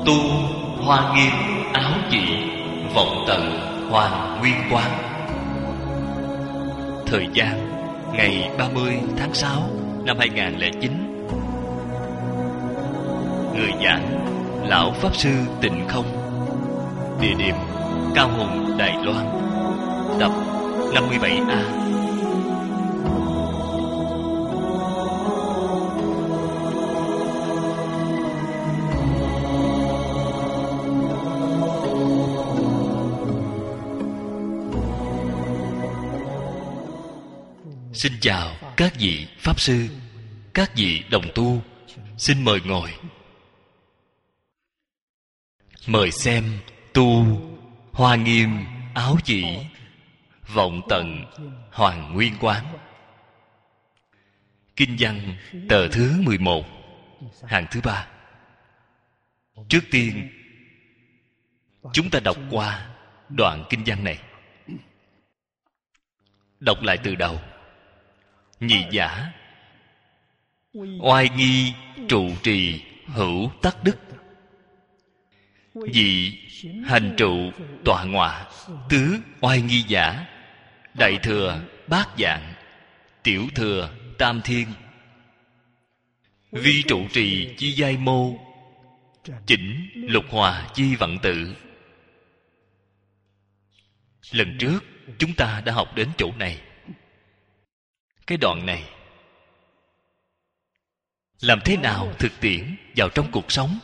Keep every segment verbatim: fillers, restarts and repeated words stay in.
Tu hoa nghiêm áo chỉ, vọng tận hoàng nguyên quán. Thời gian ngày ba mươi tháng sáu năm hai nghìn lẻ chín. Người giảng Lão Pháp Sư Tịnh Không. Địa điểm Cao Hùng, Đài Loan. Tập năm mươi bảy A. Xin chào các vị Pháp Sư, các vị đồng tu. Xin mời ngồi. Mời xem Tu hoa nghiêm áo chỉ, vọng tận hoàng nguyên quán. Kinh văn tờ thứ mười một, hàng thứ ba. Trước tiên chúng ta đọc qua đoạn kinh văn này. Đọc lại từ đầu. Nhị giả oai nghi trụ trì hữu tắc đức, dị hành trụ tọa ngọa tứ oai nghi giả, đại thừa bát dạng, tiểu thừa tam thiên, vi trụ trì chi giai mô, chỉnh lục hòa chi vận tự. Lần trước chúng ta đã học đến chỗ này. Cái đoạn này làm thế nào thực tiễn vào trong cuộc sống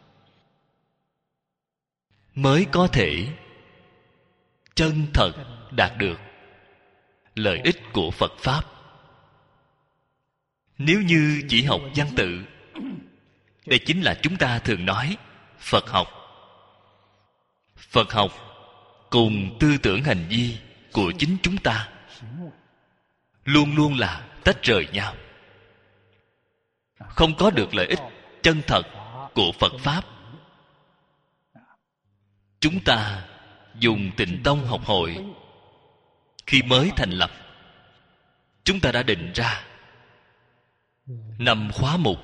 mới có thể chân thật đạt được lợi ích của Phật Pháp. Nếu như chỉ học văn tự, đây chính là chúng ta thường nói Phật học. Phật học cùng tư tưởng hành vi của chính chúng ta luôn luôn là tách rời nhau, không có được lợi ích chân thật của Phật Pháp. Chúng ta dùng Tịnh Tông học hội khi mới thành lập, chúng ta đã định ra năm khóa mục: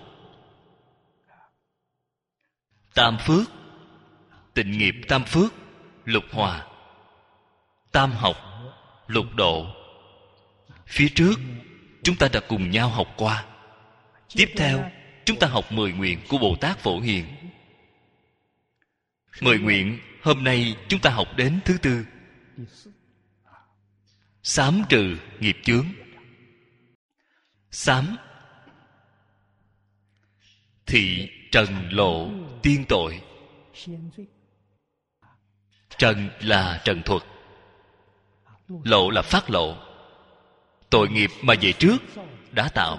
tam phước, tịnh nghiệp tam phước, lục hòa, tam học, lục độ. Phía trước chúng ta đã cùng nhau học qua. Tiếp theo chúng ta học mười nguyện của Bồ Tát Phổ Hiền. Mười nguyện hôm nay chúng ta học đến thứ tư: sám trừ nghiệp chướng. Sám thị trần lộ tiên tội. Trần là trần thuật, lộ là phát lộ. Tội nghiệp mà về trước đã tạo,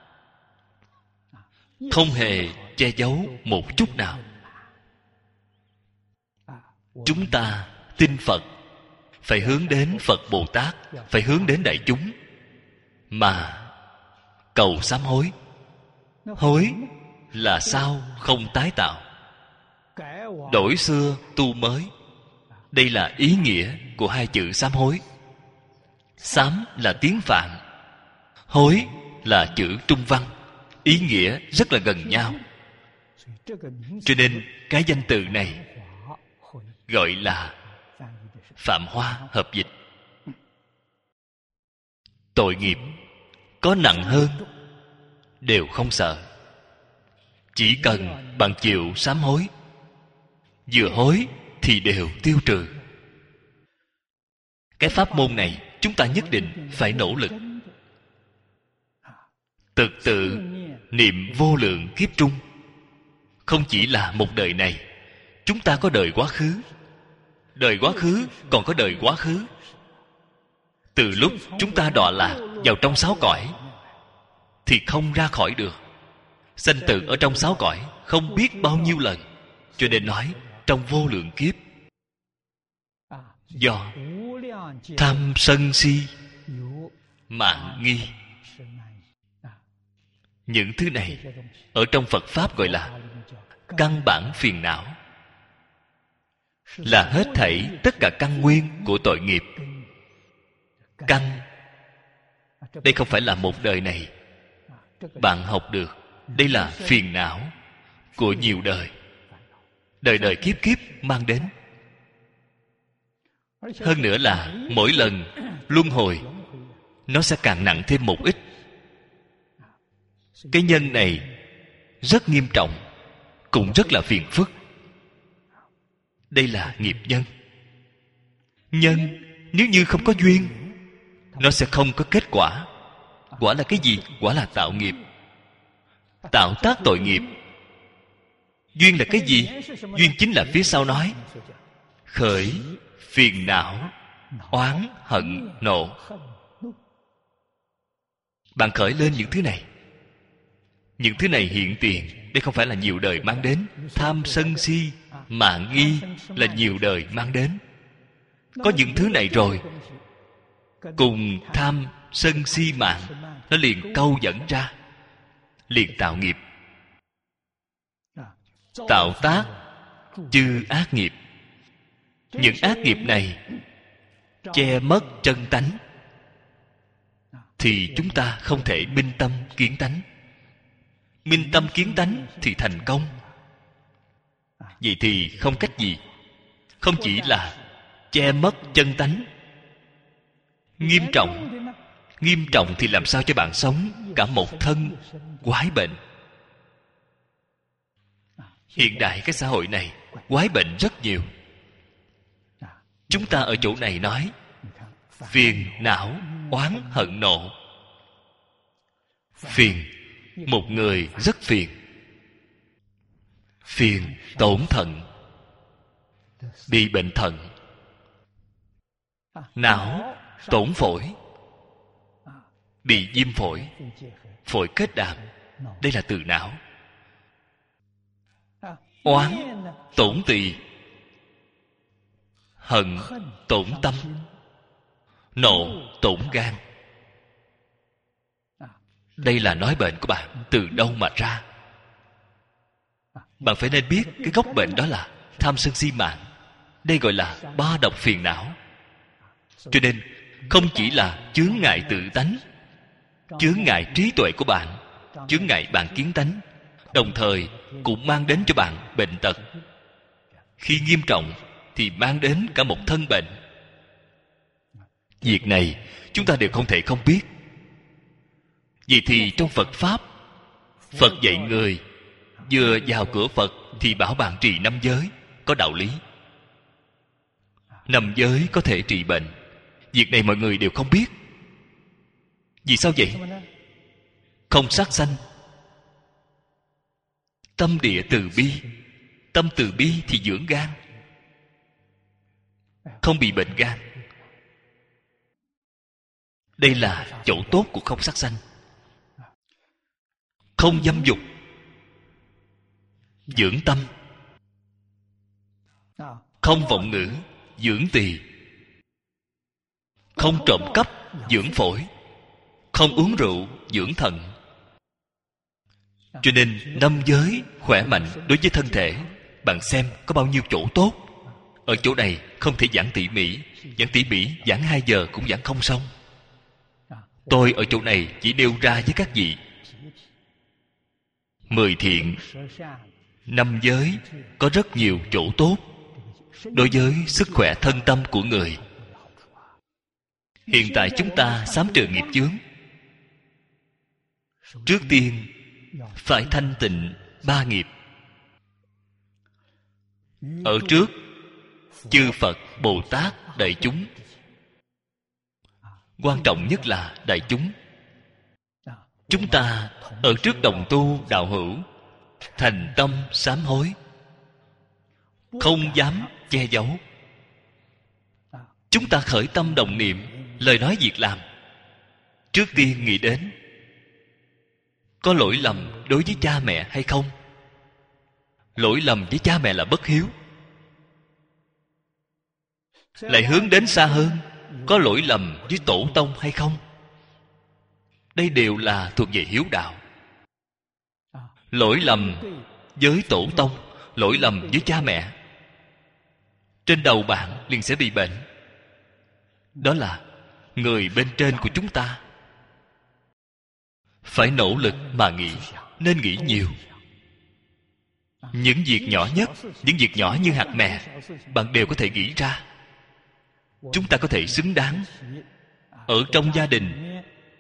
không hề che giấu một chút nào. Chúng ta tin Phật, phải hướng đến Phật Bồ Tát, phải hướng đến đại chúng mà cầu sám hối. Hối là sao không tái tạo, đổi xưa tu mới. Đây là ý nghĩa của hai chữ sám hối. Sám là tiếng Phạn, hối là chữ Trung Văn, ý nghĩa rất là gần nhau. Cho nên cái danh từ này gọi là Phạm Hoa hợp dịch. Tội nghiệp có nặng hơn đều không sợ, chỉ cần bạn chịu sám hối, vừa hối thì đều tiêu trừ. Cái pháp môn này chúng ta nhất định phải nỗ lực. Thực tự niệm vô lượng kiếp trung. Không chỉ là một đời này, chúng ta có đời quá khứ, đời quá khứ còn có đời quá khứ. Từ lúc chúng ta đọa lạc vào trong sáu cõi thì không ra khỏi được. Sanh tử ở trong sáu cõi không biết bao nhiêu lần. Cho nên nói trong vô lượng kiếp, do tham sân si mạn nghi, những thứ này ở trong Phật Pháp gọi là căn bản phiền não, là hết thảy tất cả căn nguyên của tội nghiệp. Căn đây không phải là một đời này bạn học được, đây là phiền não của nhiều đời. đời đời kiếp kiếp mang đến. Hơn nữa là mỗi lần luân hồi nó sẽ càng nặng thêm một ít. Cái nhân này rất nghiêm trọng, cũng rất là phiền phức. Đây là nghiệp nhân. Nhân nếu như không có duyên, nó sẽ không có kết quả. Quả là cái gì? Quả là tạo nghiệp, tạo tác tội nghiệp. Duyên là cái gì? Duyên chính là phía sau nói khởi phiền não, oán hận nộ. Bạn khởi lên những thứ này. Những thứ này hiện tiền. Đây không phải là nhiều đời mang đến. Tham sân si mạn nghi là nhiều đời mang đến. Có những thứ này rồi, cùng tham sân si mạn, nó liền câu dẫn ra, liền tạo nghiệp, tạo tác chư ác nghiệp. Những ác nghiệp này che mất chân tánh, thì chúng ta không thể minh tâm kiến tánh. Minh tâm kiến tánh thì thành công. Vậy thì không cách gì. Không chỉ là che mất chân tánh, nghiêm trọng. Nghiêm trọng thì làm sao cho bạn sống cả một thân quái bệnh. Hiện đại cái xã hội này quái bệnh rất nhiều. Chúng ta ở chỗ này nói phiền não oán hận nộ. Phiền, một người rất phiền. Phiền tổn thận, bị bệnh thận. Não tổn phổi, bị viêm phổi, phổi kết đàm. Đây là từ não. Oán tổn tỳ, hận tổn tâm, nộ tổn gan. Đây là nói bệnh của bạn từ đâu mà ra. Bạn phải nên biết cái gốc bệnh đó là tham sân si mạn. Đây gọi là ba độc phiền não. Cho nên không chỉ là chướng ngại tự tánh, chướng ngại trí tuệ của bạn, chướng ngại bạn kiến tánh, đồng thời cũng mang đến cho bạn bệnh tật. Khi nghiêm trọng thì mang đến cả một thân bệnh. Việc này chúng ta đều không thể không biết. Vậy thì trong Phật Pháp, Phật dạy người vừa vào cửa Phật thì bảo bạn trì năm giới, có đạo lý. Năm giới có thể trị bệnh. Việc này mọi người đều không biết. Vì sao vậy? Không sát sanh, tâm địa từ bi. Tâm từ bi thì dưỡng gan, không bị bệnh gan. Đây là chỗ tốt của không sát sanh. Không dâm dục, dưỡng tâm. Không vọng ngữ, dưỡng tỳ. Không trộm cắp, dưỡng phổi. Không uống rượu, dưỡng thận. Cho nên năm giới khỏe mạnh đối với thân thể. Bạn xem có bao nhiêu chỗ tốt. Ở chỗ này không thể giảng tỉ mỉ. Giảng tỉ mỉ giảng hai giờ cũng giảng không xong. Tôi ở chỗ này chỉ nêu ra với các vị mười thiện, năm giới có rất nhiều chỗ tốt đối với sức khỏe thân tâm của người. Hiện tại chúng ta xám trừ nghiệp chướng, trước tiên phải thanh tịnh ba nghiệp. Ở trước chư Phật Bồ Tát đại chúng, quan trọng nhất là đại chúng. Chúng ta ở trước đồng tu đạo hữu, thành tâm sám hối, không dám che giấu. Chúng ta khởi tâm đồng niệm, lời nói việc làm, trước tiên nghĩ đến có lỗi lầm đối với cha mẹ hay không. Lỗi lầm với cha mẹ là bất hiếu. Lại hướng đến xa hơn, có lỗi lầm với tổ tông hay không. Đây đều là thuộc về hiếu đạo. Lỗi lầm với tổ tông, lỗi lầm với cha mẹ, trên đầu bạn liền sẽ bị bệnh. Đó là người bên trên của chúng ta. Phải nỗ lực mà nghĩ, nên nghĩ nhiều. Những việc nhỏ nhất, những việc nhỏ như hạt mè, bạn đều có thể nghĩ ra. Chúng ta có thể xứng đáng ở trong gia đình.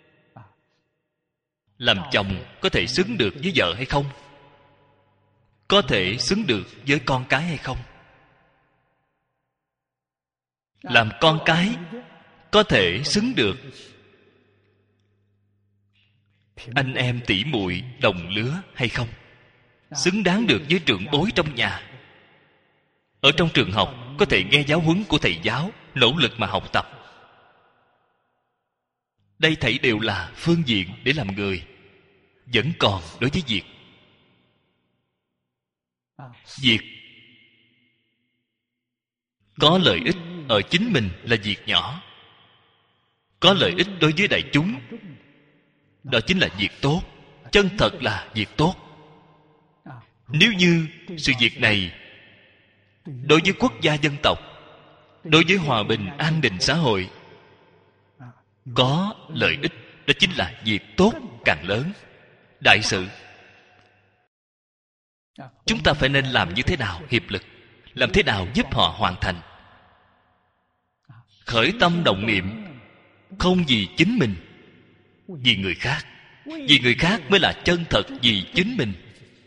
Làm chồng có thể xứng được với vợ hay không? Có thể xứng được với con cái hay không? Làm con cái có thể xứng được anh em tỷ muội đồng lứa hay không? Xứng đáng được với trưởng bối trong nhà. Ở trong trường học có thể nghe giáo huấn của thầy giáo, nỗ lực mà học tập. Đây thảy đều là phương diện để làm người. Vẫn còn đối với việc Việc có lợi ích ở chính mình là việc nhỏ. Có lợi ích đối với đại chúng, đó chính là việc tốt. Chân thật là việc tốt. Nếu như sự việc này đối với quốc gia dân tộc, đối với hòa bình an định xã hội có lợi ích, đó chính là việc tốt càng lớn, đại sự. Chúng ta phải nên làm như thế nào hiệp lực, làm thế nào giúp họ hoàn thành. Khởi tâm động niệm không vì chính mình, vì người khác. Vì người khác mới là chân thật vì chính mình.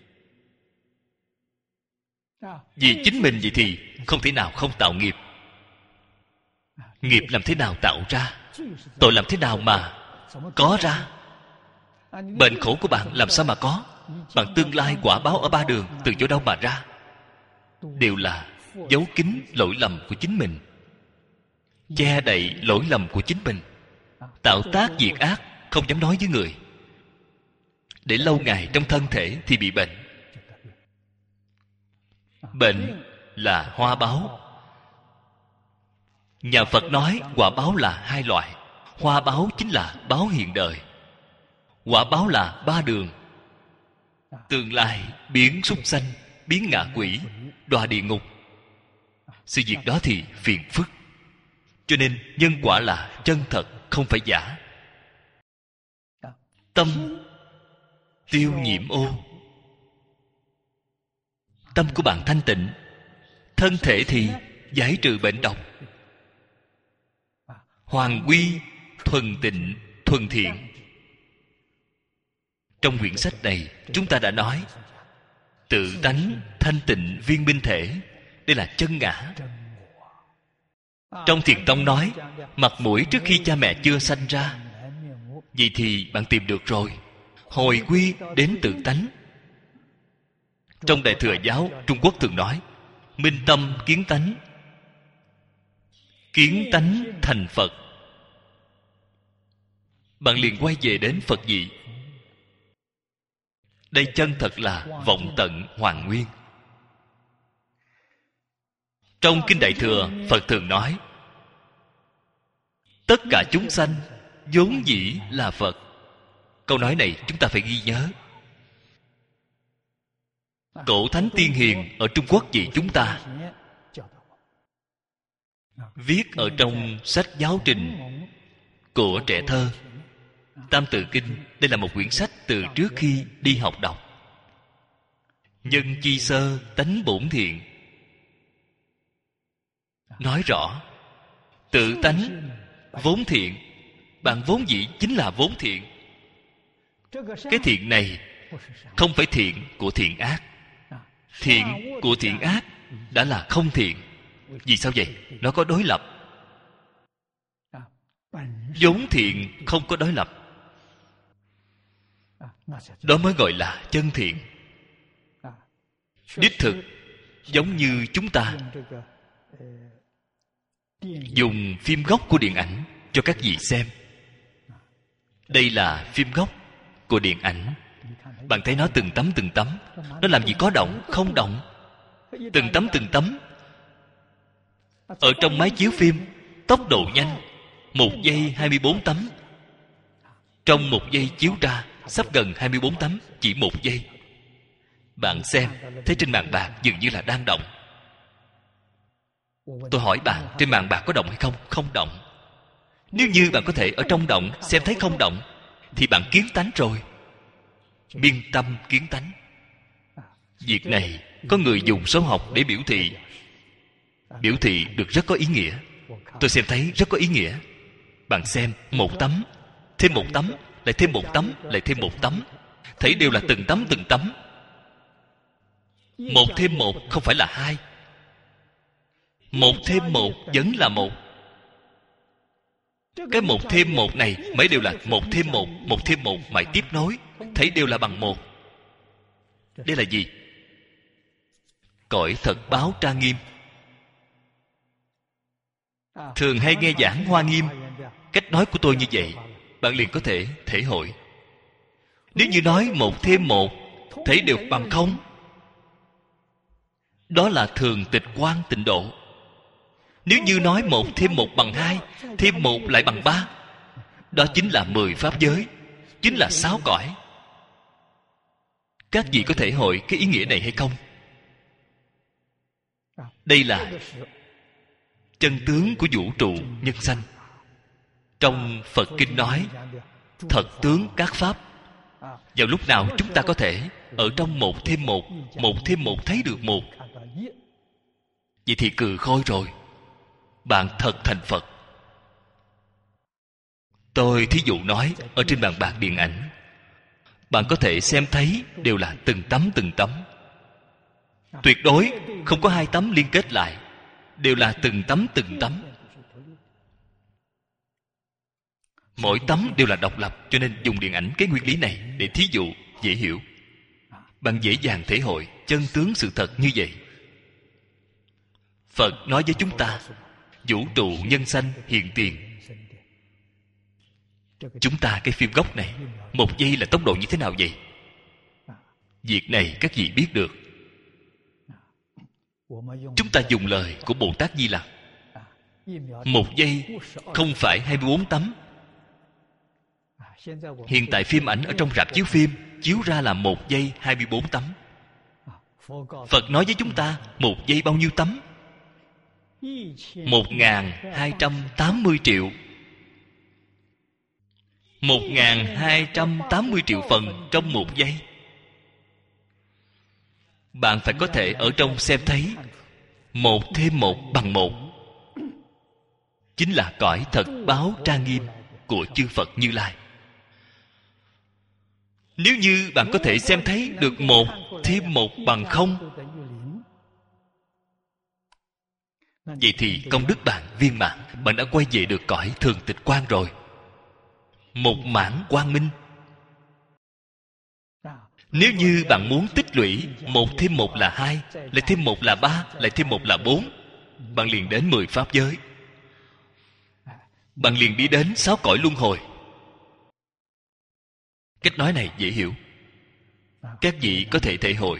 Vì chính mình vậy thì không thể nào không tạo nghiệp. Nghiệp làm thế nào tạo ra? Tội làm thế nào mà có ra? Bệnh khổ của bạn làm sao mà có? Bạn tương lai quả báo ở ba đường từ chỗ đâu mà ra? Đều là giấu kín lỗi lầm của chính mình, che đậy lỗi lầm của chính mình, tạo tác việc ác không dám nói với người, để lâu ngày trong thân thể thì bị bệnh. Bệnh là hoa báo. Nhà Phật nói quả báo là hai loại. Hoa báo chính là báo hiện đời, quả báo là ba đường. Tương lai biến súc sanh, biến ngạ quỷ, đọa địa ngục. Sự việc đó thì phiền phức. Cho nên nhân quả là chân thật, không phải giả. Tâm tiêu nhiễm ô, tâm của bạn thanh tịnh, thân thể thì giải trừ bệnh độc. Hoàng quy thuần tịnh thuần thiện. Trong quyển sách này chúng ta đã nói tự tánh thanh tịnh viên minh thể. Đây là chân ngã. Trong Thiền Tông nói mặt mũi trước khi cha mẹ chưa sanh ra. Vậy thì bạn tìm được rồi. Hồi quy đến tự tánh. Trong Đại Thừa Giáo Trung Quốc thường nói minh tâm kiến tánh, kiến tánh thành Phật. Bạn liền quay về đến Phật vị. Đây chân thật là vọng tận hoàn nguyên. Trong Kinh Đại Thừa Phật thường nói tất cả chúng sanh vốn dĩ là Phật. Câu nói này chúng ta phải ghi nhớ. Cổ Thánh Tiên Hiền ở Trung Quốc dạy chúng ta, viết ở trong sách giáo trình của trẻ thơ Tam Tự Kinh. Đây là một quyển sách từ trước khi đi học đọc. Nhân chi sơ tánh bổn thiện. Nói rõ tự tánh vốn thiện. Bạn vốn dĩ chính là vốn thiện. Cái thiện này không phải thiện của thiện ác. Thiện của thiện ác đã là không thiện. Vì sao vậy? Nó có đối lập. Vốn thiện không có đối lập, đó mới gọi là chân thiện. Đích thực giống như chúng ta dùng phim gốc của điện ảnh cho các vị xem. Đây là phim gốc của điện ảnh. Bạn thấy nó từng tấm từng tấm. Nó làm gì có động, không động. Từng tấm từng tấm. Ở trong máy chiếu phim, tốc độ nhanh, một giây hai mươi bốn tấm. Trong một giây chiếu ra sắp gần hai mươi bốn tấm, chỉ một giây. Bạn xem, thấy trên màn bạc dường như là đang động. Tôi hỏi bạn, trên màn bạc có động hay không? Không động. Nếu như bạn có thể ở trong động xem thấy không động, thì bạn kiến tánh rồi. Biên tâm kiến tánh. Việc này có người dùng số học để biểu thị. Biểu thị được rất có ý nghĩa. Tôi xem thấy rất có ý nghĩa. Bạn xem, một tấm, thêm một tấm, lại thêm một tấm, lại thêm một tấm, thấy đều là từng tấm từng tấm. Một thêm một không phải là hai. Một thêm một vẫn là một. Cái một thêm một này mấy đều là một thêm một, một thêm một mãi tiếp nối, thấy đều là bằng một. Đây là gì? Cõi thật báo trang nghiêm. Thường hay nghe giảng Hoa Nghiêm, cách nói của tôi như vậy, bạn liền có thể thể hội. Nếu như nói một thêm một thấy đều bằng không, đó là thường tịch quan tịnh độ. Nếu như nói một thêm một bằng hai, thêm một lại bằng ba, đó chính là mười pháp giới, chính là sáu cõi. Các vị có thể hội cái ý nghĩa này hay không? Đây là chân tướng của vũ trụ nhân sanh. Trong Phật Kinh nói thật tướng các pháp. Vào lúc nào chúng ta có thể ở trong một thêm một, một thêm một thấy được một, vậy thì cừ khôi rồi. Bạn thật thành Phật. Tôi thí dụ nói, ở trên bàn bạc điện ảnh, bạn có thể xem thấy đều là từng tấm từng tấm. Tuyệt đối không có hai tấm liên kết lại, đều là từng tấm từng tấm. Mỗi tấm đều là độc lập, cho nên dùng điện ảnh cái nguyên lý này để thí dụ dễ hiểu. Bạn dễ dàng thể hội chân tướng sự thật như vậy. Phật nói với chúng ta, vũ trụ nhân sanh hiện tiền. Chúng ta cái phim gốc này, một giây là tốc độ như thế nào vậy? Việc này các vị biết được. Chúng ta dùng lời của Bồ Tát Di Lặc, một giây không phải hai mươi bốn tấm. Hiện tại phim ảnh ở trong rạp chiếu phim chiếu ra là một giây hai mươi bốn tấm. Phật nói với chúng ta một giây bao nhiêu tấm? Một ngàn hai trăm tám mươi triệu. Một ngàn hai trăm tám mươi triệu phần trong một giây. Bạn phải có thể ở trong xem thấy một thêm một bằng một, chính là cõi thật báo trang nghiêm của chư Phật Như Lai. Nếu như bạn có thể xem thấy được một thêm một bằng không, vậy thì công đức bạn viên mãn. Bạn đã quay về được cõi thường tịch quan rồi, một mãn quang minh. Nếu như bạn muốn tích lũy một thêm một là hai, lại thêm một là ba, lại thêm một là bốn, bạn liền đến mười pháp giới. Bạn liền đi đến sáu cõi luân hồi. Cách nói này dễ hiểu, các vị có thể thể hội.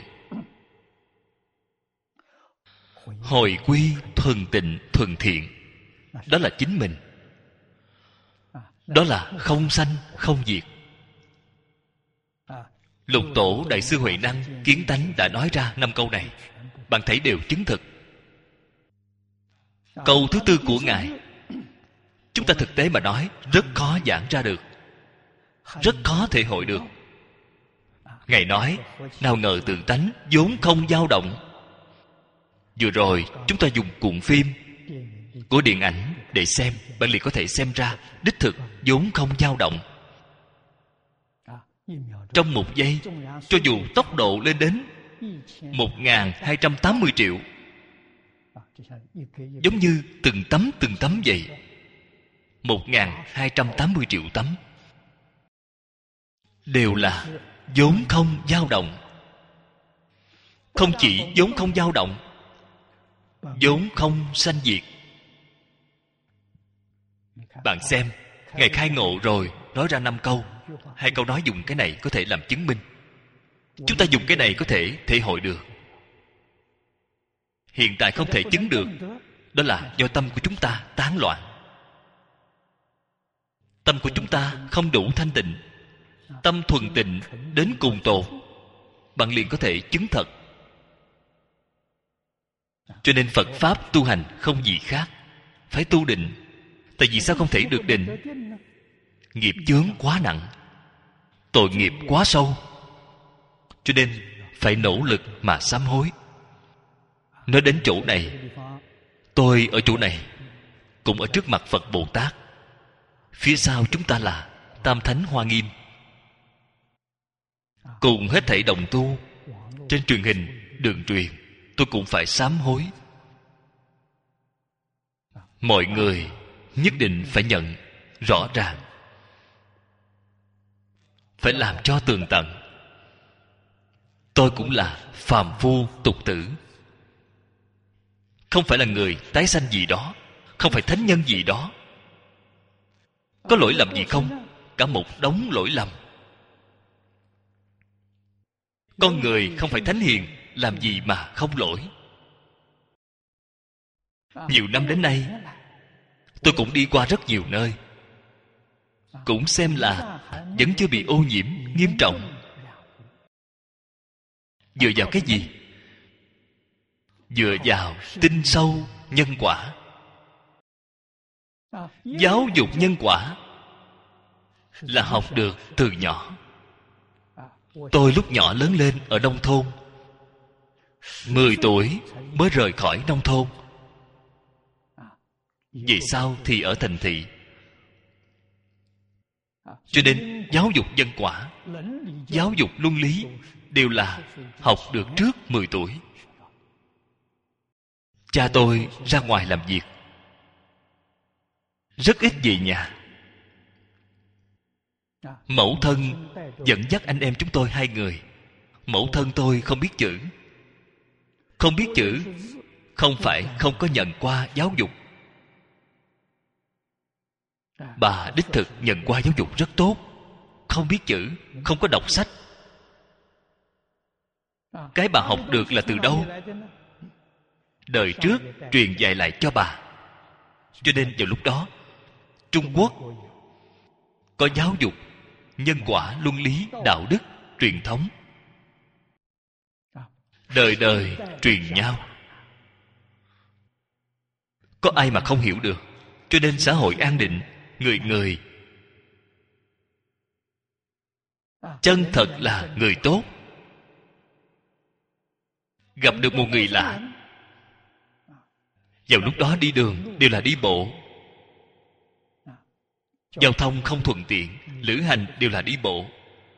Hồi quy thuần tịnh thuần thiện, đó là chính mình. Đó là không sanh không diệt. Lục Tổ Đại sư Huệ Năng Kiến Tánh đã nói ra năm câu này, bạn thấy đều chứng thực. Câu thứ tư của Ngài, chúng ta thực tế mà nói rất khó giảng ra được, rất khó thể hội được. Ngài nói nào ngờ tự tánh vốn không dao động. Vừa rồi chúng ta dùng cuộn phim của điện ảnh để xem, bạn liền có thể xem ra đích thực vốn không dao động. Trong một giây, cho dù tốc độ lên đến một ngàn hai trăm tám mươi triệu, giống như từng tấm từng tấm vậy. Một ngàn hai trăm tám mươi triệu tấm đều là vốn không dao động. Không chỉ vốn không dao động, vốn không sanh diệt. Bạn xem, Ngài khai ngộ rồi nói ra năm câu. Hai câu nói dùng cái này có thể làm chứng minh. Chúng ta dùng cái này có thể thể hội được. Hiện tại không thể chứng được, đó là do tâm của chúng ta tán loạn. Tâm của chúng ta không đủ thanh tịnh. Tâm thuần tịnh đến cùng tột, bạn liền có thể chứng thật. Cho nên Phật Pháp tu hành không gì khác, phải tu định. Tại vì sao không thể được định? Nghiệp chướng quá nặng, tội nghiệp quá sâu, cho nên phải nỗ lực mà sám hối. Nói đến chỗ này, tôi ở chỗ này, cũng ở trước mặt Phật Bồ Tát. Phía sau chúng ta là Tam Thánh Hoa Nghiêm, cùng hết thảy đồng tu trên truyền hình, đường truyền. Tôi cũng phải sám hối. Mọi người nhất định phải nhận rõ ràng, phải làm cho tường tận. Tôi cũng là phàm phu tục tử, không phải là người tái sanh gì đó, không phải thánh nhân gì đó. Có lỗi lầm gì không? Cả một đống lỗi lầm. Con người không phải thánh hiền, làm gì mà không lỗi. Nhiều năm đến nay, tôi cũng đi qua rất nhiều nơi, cũng xem là vẫn chưa bị ô nhiễm nghiêm trọng. Dựa vào cái gì? Dựa vào tin sâu nhân quả. Giáo dục nhân quả là học được từ nhỏ. Tôi lúc nhỏ lớn lên ở nông thôn, mười tuổi mới rời khỏi nông thôn. Về sau thì ở thành thị. Cho nên giáo dục nhân quả, giáo dục luân lý đều là học được trước mười tuổi. Cha tôi ra ngoài làm việc, rất ít về nhà. Mẫu thân dẫn dắt anh em chúng tôi hai người. Mẫu thân tôi không biết chữ. Không biết chữ không phải không có nhận qua giáo dục. Bà đích thực nhận qua giáo dục rất tốt. Không biết chữ, không có đọc sách. Cái bà học được là từ đâu? Đời trước truyền dạy lại cho bà. Cho nên vào lúc đó, Trung Quốc có giáo dục nhân quả, luân lý, đạo đức, truyền thống, đời đời truyền nhau. Có ai mà không hiểu được? Cho nên xã hội an định, người người chân thật là người tốt. Gặp được một người lạ, vào lúc đó đi đường đều là đi bộ. Giao thông không thuận tiện, lữ hành đều là đi bộ.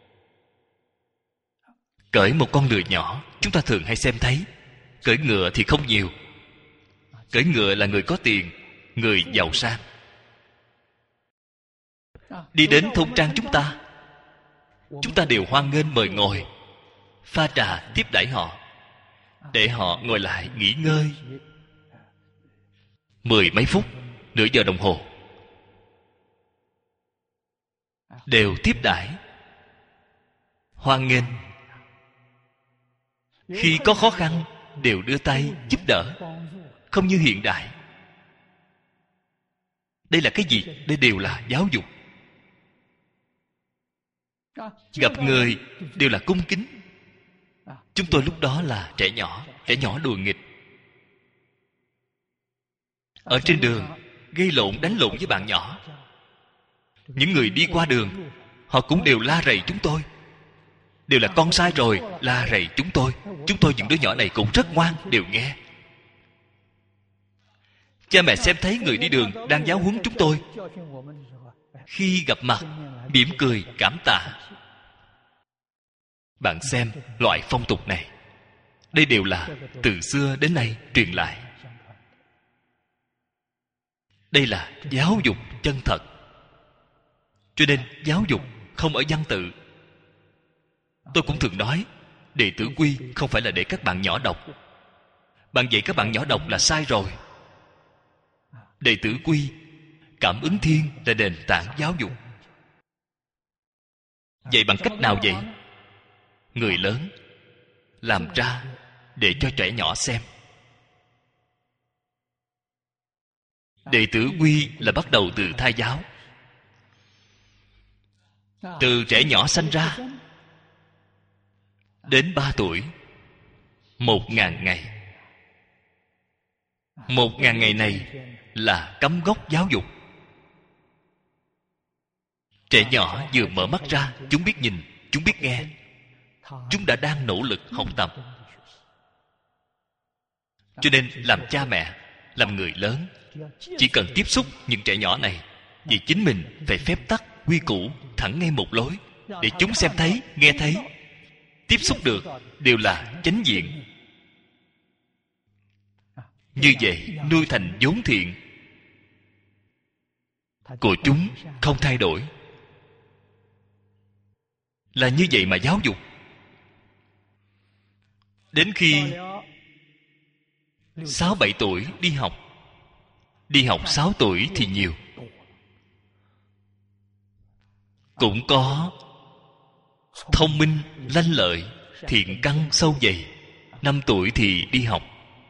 Cởi một con lừa nhỏ, chúng ta thường hay xem thấy. Cởi ngựa thì không nhiều. Cởi ngựa là người có tiền, người giàu sang. Đi đến thôn trang chúng ta, chúng ta đều hoan nghênh mời ngồi, pha trà tiếp đãi họ, để họ ngồi lại nghỉ ngơi mười mấy phút, nửa giờ đồng hồ, đều tiếp đãi hoan nghênh. Khi có khó khăn đều đưa tay giúp đỡ, không như hiện đại. Đây là cái gì? Đây đều là giáo dục. Gặp người đều là cung kính. Chúng tôi lúc đó là trẻ nhỏ, trẻ nhỏ đùa nghịch. Ở trên đường gây lộn, đánh lộn với bạn nhỏ. Những người đi qua đường, họ cũng đều la rầy chúng tôi. Đều là con sai rồi, la rầy chúng tôi. Chúng tôi những đứa nhỏ này cũng rất ngoan, đều nghe. Cha mẹ xem thấy người đi đường đang giáo huấn chúng tôi, khi gặp mặt mỉm cười cảm tạ. Bạn xem loại phong tục này, đây đều là từ xưa đến nay truyền lại. Đây là giáo dục chân thật. Cho nên giáo dục không ở văn tự. Tôi cũng thường nói, đệ tử quy không phải là để các bạn nhỏ đọc. Bạn dạy các bạn nhỏ đọc là sai rồi. Đệ tử quy, cảm ứng thiên là nền tảng giáo dục. Vậy bằng cách nào vậy? Người lớn làm ra để cho trẻ nhỏ xem. Đệ tử quy là bắt đầu từ thai giáo. Từ trẻ nhỏ sanh ra đến ba tuổi, một ngàn ngày. Một ngàn ngày này là cắm gốc giáo dục. Trẻ nhỏ vừa mở mắt ra, chúng biết nhìn, chúng biết nghe. Chúng đã đang nỗ lực học tập. Cho nên làm cha mẹ, làm người lớn, chỉ cần tiếp xúc những trẻ nhỏ này, vì chính mình phải phép tắc quy củ thẳng ngay một lối, để chúng xem thấy, nghe thấy, tiếp xúc được đều là chánh diện. Như vậy nuôi thành vốn thiện của chúng không thay đổi. Là như vậy mà giáo dục. Đến khi sáu bảy tuổi đi học, đi học sáu tuổi thì nhiều, cũng có thông minh, lanh lợi, thiện căn sâu dày. Năm tuổi thì đi học.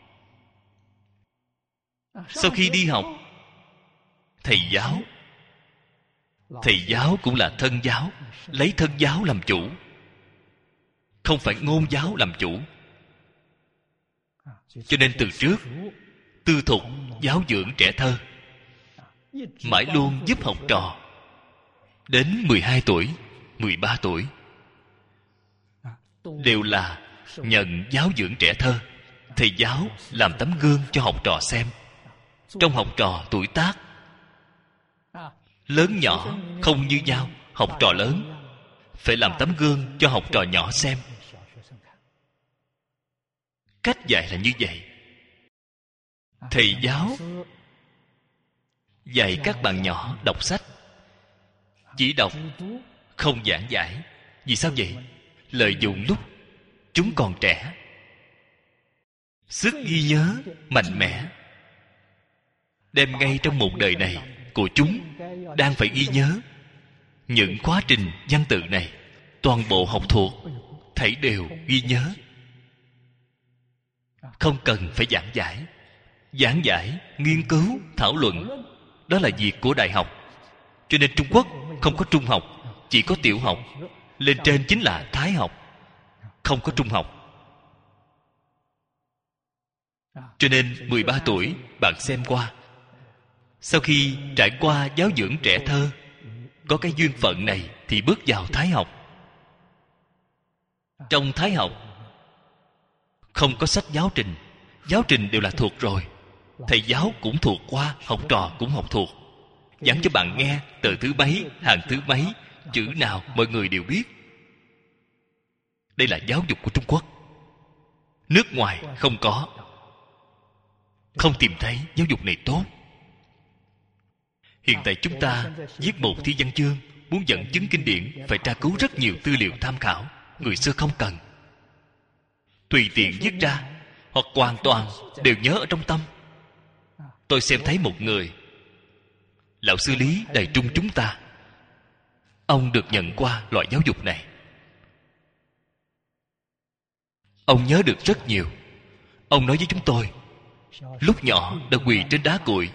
Sau khi đi học, thầy giáo thầy giáo cũng là thân giáo, lấy thân giáo làm chủ, không phải ngôn giáo làm chủ. Cho nên từ trước tư thục giáo dưỡng trẻ thơ, mãi luôn giúp học trò đến mười hai tuổi, mười ba tuổi đều là nhận giáo dưỡng trẻ thơ. Thầy giáo làm tấm gương cho học trò xem. Trong học trò tuổi tác lớn nhỏ không như nhau, học trò lớn phải làm tấm gương cho học trò nhỏ xem. Cách dạy là như vậy. Thầy giáo dạy các bạn nhỏ đọc sách, chỉ đọc không giảng giải. Vì sao vậy? Lợi dụng lúc chúng còn trẻ, sức ghi nhớ mạnh mẽ, đem ngay trong một đời này của chúng đang phải ghi nhớ. Những quá trình văn tự này toàn bộ học thuộc, thảy đều ghi nhớ, không cần phải giảng giải. Giảng giải, nghiên cứu, thảo luận, đó là việc của đại học. Cho nên Trung Quốc không có trung học, chỉ có tiểu học. Lên trên chính là thái học, không có trung học. Cho nên mười ba tuổi bạn xem qua, sau khi trải qua giáo dưỡng trẻ thơ, có cái duyên phận này thì bước vào thái học. Trong thái học không có sách giáo trình, giáo trình đều là thuộc rồi. Thầy giáo cũng thuộc qua, học trò cũng học thuộc, giảng cho bạn nghe tờ thứ mấy, hàng thứ mấy, chữ nào mọi người đều biết. Đây là giáo dục của Trung Quốc. Nước ngoài không có, không tìm thấy giáo dục này tốt. Hiện tại chúng ta viết một thi văn chương, muốn dẫn chứng kinh điển phải tra cứu rất nhiều tư liệu tham khảo. Người xưa không cần, tùy tiện viết ra, hoặc hoàn toàn đều nhớ ở trong tâm. Tôi xem thấy một người, lão sư Lý Đại Trung chúng ta, ông được nhận qua loại giáo dục này. Ông nhớ được rất nhiều. Ông nói với chúng tôi, lúc nhỏ đã quỳ trên đá cuội,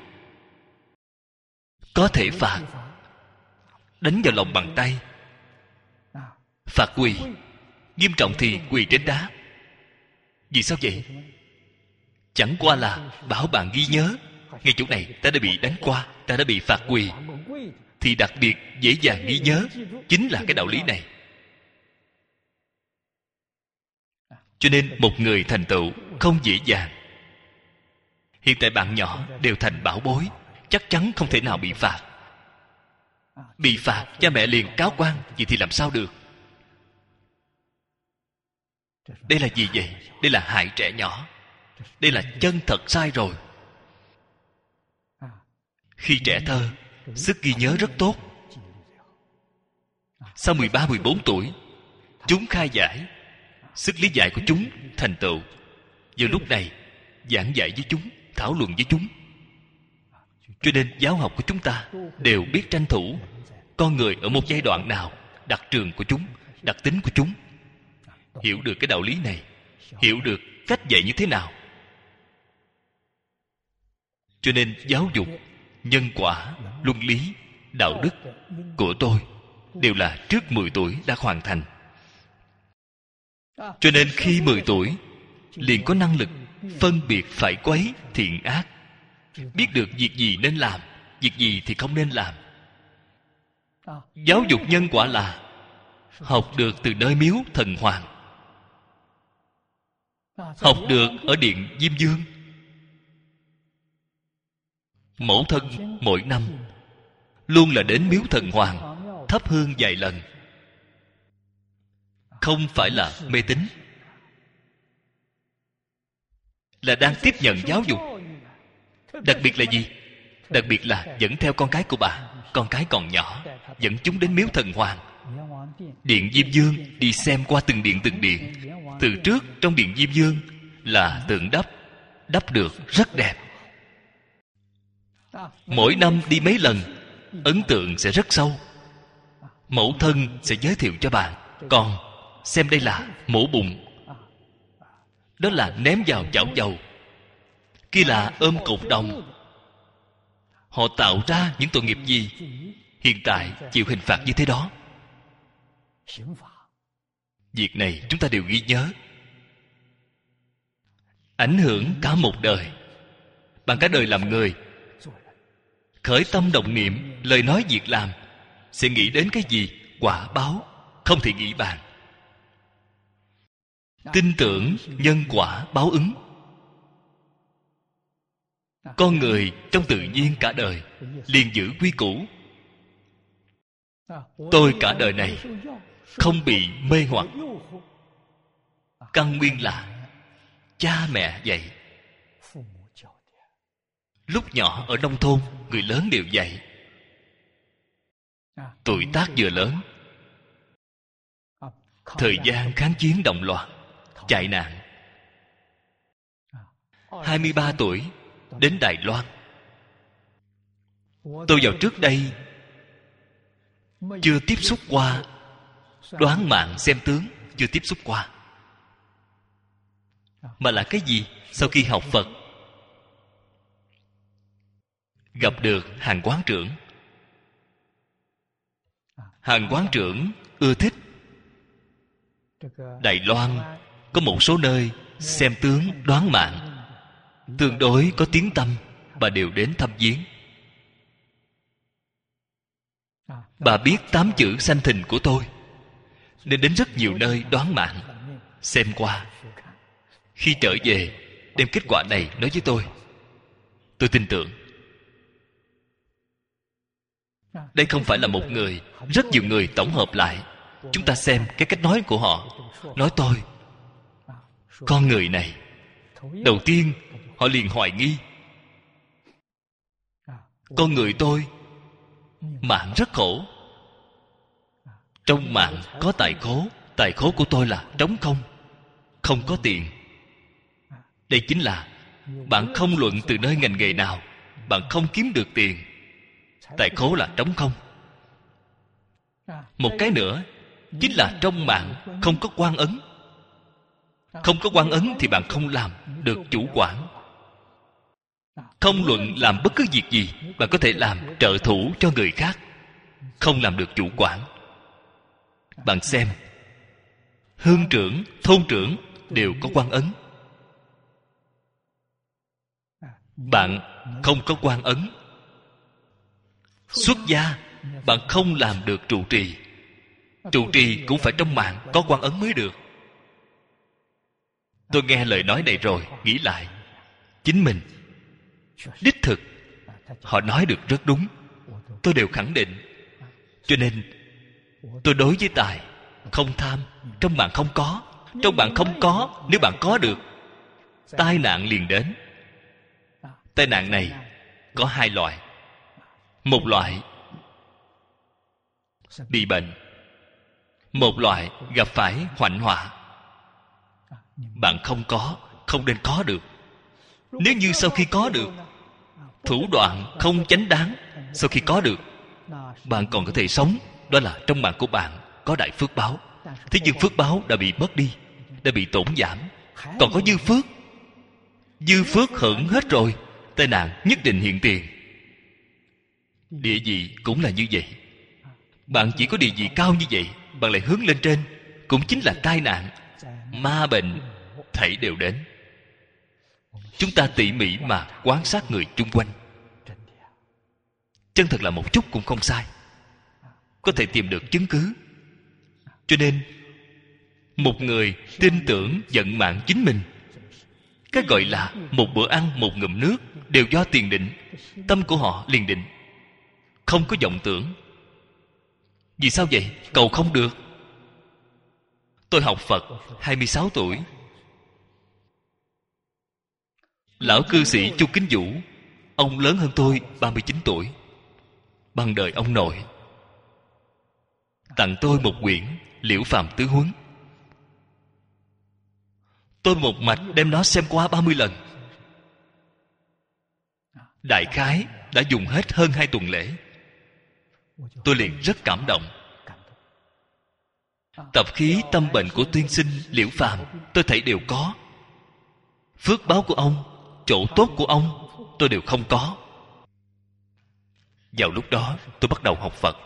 có thể phạt, đánh vào lòng bàn tay, phạt quỳ. Nghiêm trọng thì quỳ trên đá. Vì sao vậy? Chẳng qua là bảo bạn ghi nhớ, ngay chỗ này ta đã bị đánh qua, ta đã bị phạt quỳ, thì đặc biệt dễ dàng ghi nhớ. Chính là cái đạo lý này. Cho nên một người thành tựu không dễ dàng. Hiện tại bạn nhỏ đều thành bảo bối, chắc chắn không thể nào bị phạt. Bị phạt cha mẹ liền cáo quan, vậy thì làm sao được? Đây là gì vậy? Đây là hại trẻ nhỏ. Đây là chân thật sai rồi. Khi trẻ thơ, sức ghi nhớ rất tốt. Sau mười ba, mười bốn tuổi, chúng khai giải, sức lý giải của chúng thành tựu. Giờ lúc này giảng dạy với chúng, thảo luận với chúng. Cho nên giáo học của chúng ta đều biết tranh thủ con người ở một giai đoạn nào, đặc trường của chúng, đặc tính của chúng. Hiểu được cái đạo lý này, hiểu được cách dạy như thế nào. Cho nên giáo dục, nhân quả, luân lý, đạo đức của tôi đều là trước mười tuổi đã hoàn thành. Cho nên khi mười tuổi liền có năng lực phân biệt phải quấy, thiện ác, biết được việc gì nên làm, việc gì thì không nên làm. Giáo dục nhân quả là học được từ nơi miếu thần hoàng, học được ở điện Diêm Dương, Mẫu thân mỗi năm luôn là đến miếu thần hoàng thắp hương vài lần. Không phải là mê tín, là đang tiếp nhận giáo dục. Đặc biệt là gì? Đặc biệt là dẫn theo con cái của bà. Con cái còn nhỏ, dẫn chúng đến miếu thần hoàng. Điện Diêm Dương đi xem qua từng điện từng điện. Từ trước trong điện Diêm Dương là tượng đắp, đắp được rất đẹp. Mỗi năm đi mấy lần, ấn tượng sẽ rất sâu. Mẫu thân sẽ giới thiệu cho bạn: con xem đây là mổ bụng, đó là ném vào chảo dầu, kia là ôm cột đồng. Họ tạo ra những tội nghiệp gì, hiện tại chịu hình phạt như thế đó. Việc này chúng ta đều ghi nhớ, ảnh hưởng cả một đời. Bạn cả đời làm người, khởi tâm động niệm, lời nói việc làm, sẽ nghĩ đến cái gì? Quả báo không thể nghĩ bàn. Tin tưởng nhân quả báo ứng. Con người trong tự nhiên cả đời liền giữ quy củ. Tôi cả đời này không bị mê hoặc. Căn nguyên là cha mẹ dạy. Lúc nhỏ ở nông thôn, người lớn đều dạy. Tuổi tác vừa lớn, thời gian kháng chiến động loạn, chạy nạn, hai mươi ba tuổi đến Đài Loan. Tôi vào trước đây chưa tiếp xúc qua đoán mạng xem tướng, chưa tiếp xúc qua. Mà là cái gì? Sau khi học Phật, gặp được Hàn Quán Trưởng. Hàn Quán Trưởng ưa thích Đài Loan có một số nơi xem tướng đoán mạng tương đối có tiếng tăm, bà đều đến thăm viếng. Bà biết tám chữ sanh thình của tôi, nên đến rất nhiều nơi đoán mạng, xem qua. Khi trở về, đem kết quả này nói với tôi. Tôi tin tưởng. Đây không phải là một người, rất nhiều người tổng hợp lại. Chúng ta xem cái cách nói của họ. Nói tôi, con người này, đầu tiên họ liền hoài nghi. Con người tôi mạng rất khổ. Trong mạng có tài khố. Tài khố của tôi là trống không, không có tiền. Đây chính là bạn không luận từ nơi ngành nghề nào, bạn không kiếm được tiền. Tài khố là trống không. Một cái nữa chính là trong mạng không có quan ấn. Không có quan ấn thì bạn không làm được chủ quản. Không luận làm bất cứ việc gì, bạn có thể làm trợ thủ cho người khác, không làm được chủ quản. Bạn xem, hương trưởng, thôn trưởng đều có quan ấn. Bạn không có quan ấn, xuất gia bạn không làm được trụ trì. Trụ trì cũng phải trong mạng có quan ấn mới được. Tôi nghe lời nói này rồi, nghĩ lại, chính mình đích thực họ nói được rất đúng, tôi đều khẳng định. Cho nên tôi đối với tài không tham. Trong bạn không có, trong bạn không có. Nếu bạn có được, tai nạn liền đến. Tai nạn này có hai loại. Một loại bị bệnh, một loại gặp phải hoạnh họa. Bạn không có, không nên có được. Nếu như sau khi có được, thủ đoạn không chánh đáng, sau khi có được, bạn còn có thể sống, đó là trong mạng của bạn có đại phước báo. Thế nhưng phước báo đã bị mất đi, đã bị tổn giảm. Còn có dư phước. Dư phước hưởng hết rồi, tai nạn nhất định hiện tiền. Địa vị cũng là như vậy. Bạn chỉ có địa vị cao như vậy, bạn lại hướng lên trên, cũng chính là tai nạn, ma bệnh thảy đều đến. Chúng ta tỉ mỉ mà quan sát người chung quanh, chân thật là một chút cũng không sai, có thể tìm được chứng cứ. Cho nên một người tin tưởng vận mạng chính mình, cái gọi là một bữa ăn một ngụm nước đều do tiền định, tâm của họ liền định, không có vọng tưởng. Vì sao vậy? Cầu không được. Tôi học Phật hai mươi sáu tuổi. Lão cư sĩ Chu Kính Vũ, ông lớn hơn tôi ba mươi chín tuổi. Bằng đời ông nội tặng tôi một quyển Liễu Phàm Tứ Huấn. Tôi một mạch đem nó xem qua ba mươi lần. Đại khái đã dùng hết hơn hai tuần lễ. Tôi liền rất cảm động. Tập khí tâm bệnh của tiên sinh Liễu Phàm tôi thấy đều có. Phước báo của ông, chỗ tốt của ông tôi đều không có. Vào lúc đó tôi bắt đầu học Phật.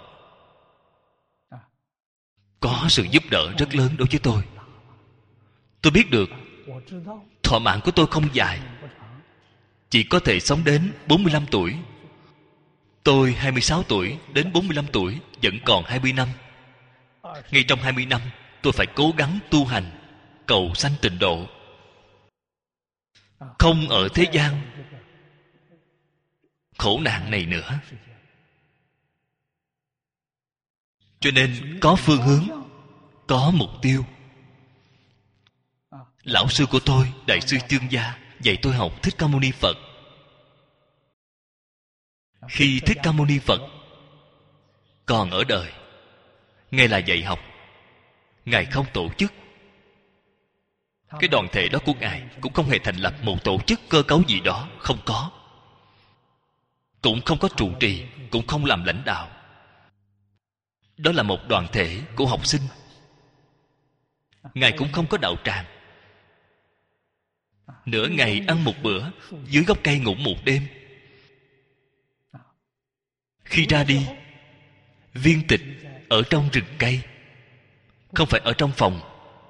Có sự giúp đỡ rất lớn đối với tôi. Tôi biết được thọ mạng của tôi không dài, chỉ có thể sống đến bốn mươi lăm tuổi. Tôi hai mươi sáu tuổi đến bốn mươi lăm tuổi vẫn còn hai mươi năm. Ngay trong hai mươi năm tôi phải cố gắng tu hành, cầu sanh tịnh độ, không ở thế gian khổ nạn này nữa. Cho nên có phương hướng, có mục tiêu. Lão sư của tôi, Đại sư Chương Gia, dạy tôi học Thích Ca Mâu Ni Phật. Khi Thích Ca Mâu Ni Phật còn ở đời, Ngài là dạy học, Ngài không tổ chức. Cái đoàn thể đó của Ngài cũng không hề thành lập một tổ chức cơ cấu gì đó, không có. Cũng không có trụ trì, cũng không làm lãnh đạo. Đó là một đoàn thể của học sinh. Ngài cũng không có đạo tràng. Nửa ngày ăn một bữa, dưới gốc cây ngủ một đêm. Khi ra đi, viên tịch ở trong rừng cây, không phải ở trong phòng.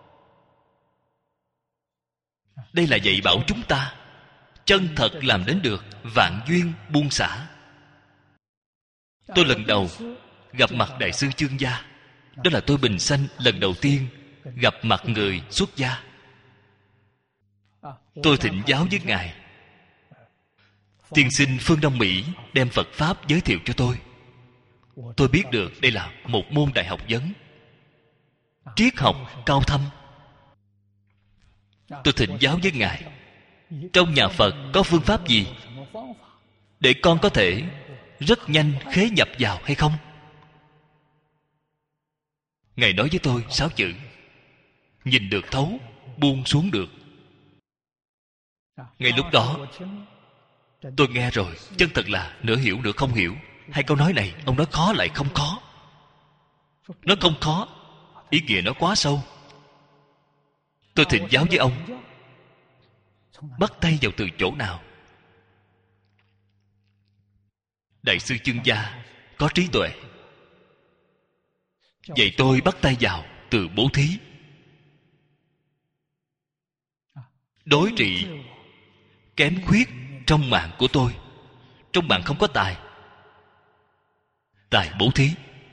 Đây là dạy bảo chúng ta chân thật làm đến được vạn duyên buông xả. Tôi lần đầu gặp mặt Đại sư Chương Gia. Đó là tôi bình sanh lần đầu tiên gặp mặt người xuất gia. Tôi thỉnh giáo với Ngài. Tiên sinh phương Đông Mỹ đem Phật Pháp giới thiệu cho tôi. Tôi biết được đây là một môn đại học vấn, triết học cao thâm. Tôi thỉnh giáo với Ngài, trong nhà Phật có phương pháp gì để con có thể rất nhanh khế nhập vào hay không? Ngài nói với tôi sáu chữ: nhìn được thấu, buông xuống được. Ngay lúc đó tôi nghe rồi, chân thật là nửa hiểu nửa không hiểu. Hai câu nói này ông nói khó lại không khó. Nó không khó, ý nghĩa nó quá sâu. Tôi thỉnh giáo với ông, bắt tay vào từ chỗ nào? Đại sư Chương Gia có trí tuệ, vậy tôi bắt tay vào từ bố thí. Đối trị kém khuyết trong mạng của tôi. Trong mạng không có tài, tài bố thí.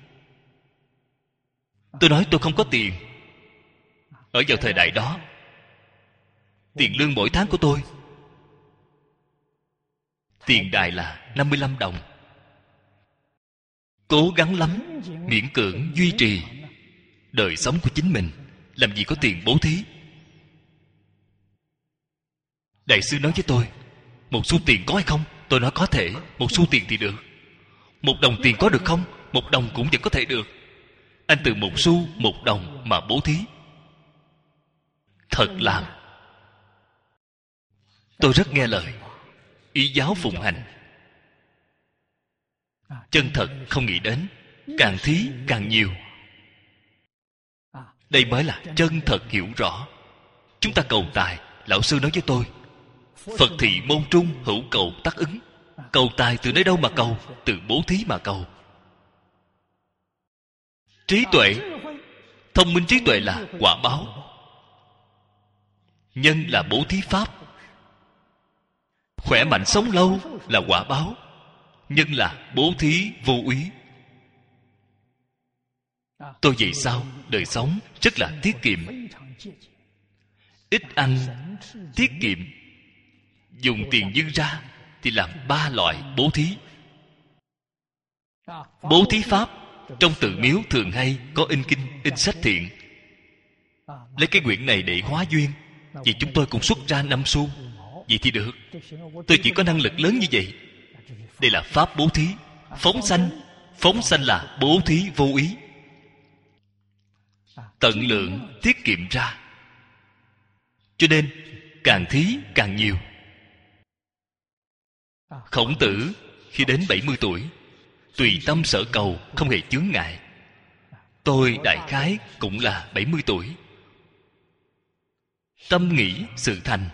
Tôi nói tôi không có tiền. Ở vào thời đại đó, tiền lương mỗi tháng của tôi, tiền đài là năm mươi lăm đồng. Cố gắng lắm, miễn cưỡng duy trì đời sống của chính mình, làm gì có tiền bố thí. Đại sư nói với tôi, một xu tiền có hay không? Tôi nói có thể, một xu tiền thì được. Một đồng tiền có được không? Một đồng cũng vẫn có thể được. Anh từ một xu, một đồng mà bố thí, thật làm. Tôi rất nghe lời, ý giáo phụng hành. Chân thật không nghĩ đến, càng thí càng nhiều. Đây mới là chân thật hiểu rõ. Chúng ta cầu tài, lão sư nói với tôi, Phật thị môn trung hữu cầu tác ứng. Cầu tài từ nơi đâu mà cầu? Từ bố thí mà cầu. Trí tuệ, thông minh trí tuệ là quả báo. Nhân là bố thí pháp. Khỏe mạnh sống lâu là quả báo. Nhân là bố thí vô úy. Tôi vậy sao? Đời sống rất là tiết kiệm, ít ăn, tiết kiệm. Dùng tiền dư ra thì làm ba loại bố thí. Bố thí pháp trong tự miếu thường hay có in kinh, in sách thiện. Lấy cái quyển này để hóa duyên, vì chúng tôi cũng xuất ra năm xu, vậy thì được. Tôi chỉ có năng lực lớn như vậy. Đây là pháp bố thí. Phóng sanh, phóng sanh là bố thí vô ý, tận lượng tiết kiệm ra. Cho nên càng thí càng nhiều. Khổng Tử khi đến bảy mươi tuổi, tùy tâm sở cầu, không hề chướng ngại. Tôi đại khái cũng là bảy mươi tuổi. Tâm nghĩ sự thành.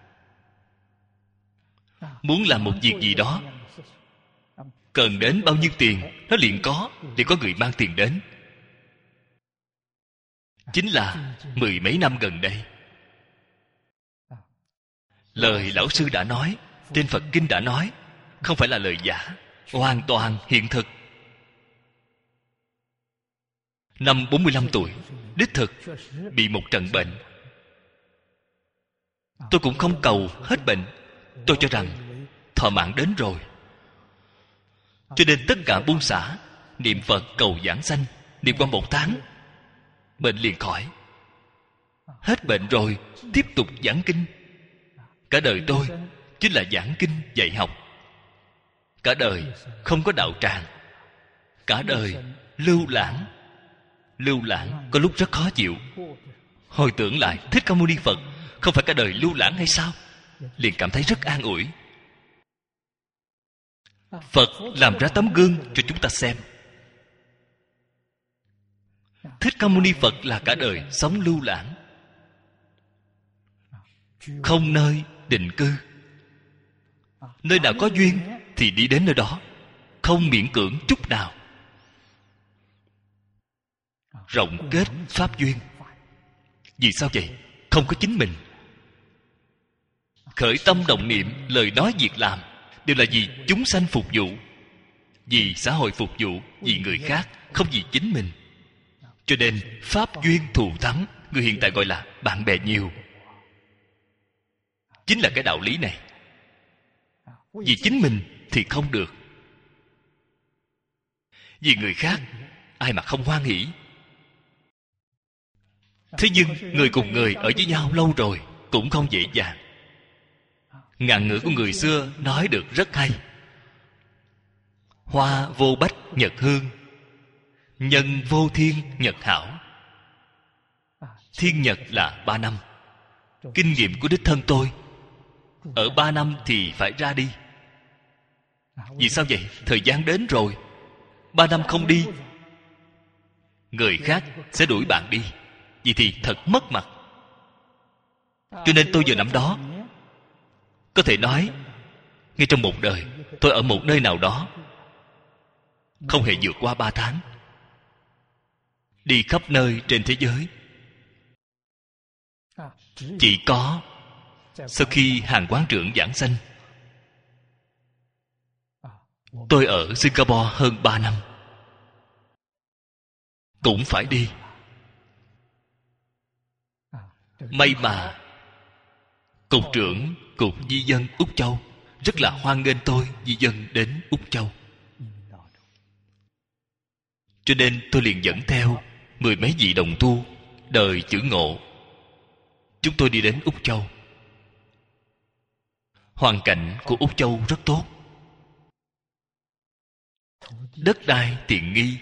Muốn làm một việc gì đó, cần đến bao nhiêu tiền, nó liền có, liền có người mang tiền đến. Chính là mười mấy năm gần đây. Lời lão sư đã nói, trên Phật Kinh đã nói, không phải là lời giả, hoàn toàn hiện thực. Năm bốn mươi lăm tuổi, đích thực bị một trận bệnh. Tôi cũng không cầu hết bệnh. Tôi cho rằng thọ mạng đến rồi, cho nên tất cả buông xả, niệm Phật cầu giảng sanh, niệm qua một tháng, bệnh liền khỏi. Hết bệnh rồi, tiếp tục giảng kinh. Cả đời tôi chính là giảng kinh dạy học. Cả đời không có đạo tràng. Cả đời lưu lãng. Lưu lãng có lúc rất khó chịu. Hồi tưởng lại Thích Ca Mâu Ni Phật không phải cả đời lưu lãng hay sao? Liền cảm thấy rất an ủi. Phật làm ra tấm gương cho chúng ta xem. Thích Ca Mâu Ni Phật là cả đời sống lưu lãng, không nơi định cư. Nơi nào có duyên thì đi đến nơi đó, không miễn cưỡng chút nào. Rộng kết pháp duyên. Vì sao vậy? Không có chính mình. Khởi tâm động niệm, lời nói việc làm đều là vì chúng sanh phục vụ, vì xã hội phục vụ, vì người khác, không vì chính mình. Cho nên pháp duyên thù thắng, người hiện tại gọi là bạn bè nhiều, chính là cái đạo lý này. Vì chính mình thì không được, vì người khác ai mà không hoan hỷ. Thế nhưng người cùng người ở với nhau lâu rồi cũng không dễ dàng. Ngạn ngữ của người xưa nói được rất hay. Hoa vô bách nhật hương, nhân vô thiên nhật hảo. Thiên nhật là ba năm. Kinh nghiệm của đích thân tôi, ở ba năm thì phải ra đi. Vì sao vậy? Thời gian đến rồi, ba năm không đi, người khác sẽ đuổi bạn đi. Vì thì thật mất mặt. Cho nên tôi giờ năm đó, có thể nói ngay trong một đời, tôi ở một nơi nào đó không hề vượt qua ba tháng. Đi khắp nơi trên thế giới. Chỉ có sau khi Hàn Quán Trưởng giảng sanh, tôi ở Singapore hơn ba năm, cũng phải đi. May mà Cục trưởng Cục Di dân Úc Châu rất là hoan nghênh tôi di dân đến Úc Châu. Cho nên tôi liền dẫn theo mười mấy vị đồng tu đời chữ Ngộ. Chúng tôi đi đến Úc Châu. Hoàn cảnh của Úc Châu rất tốt. Đất đai tiện nghi,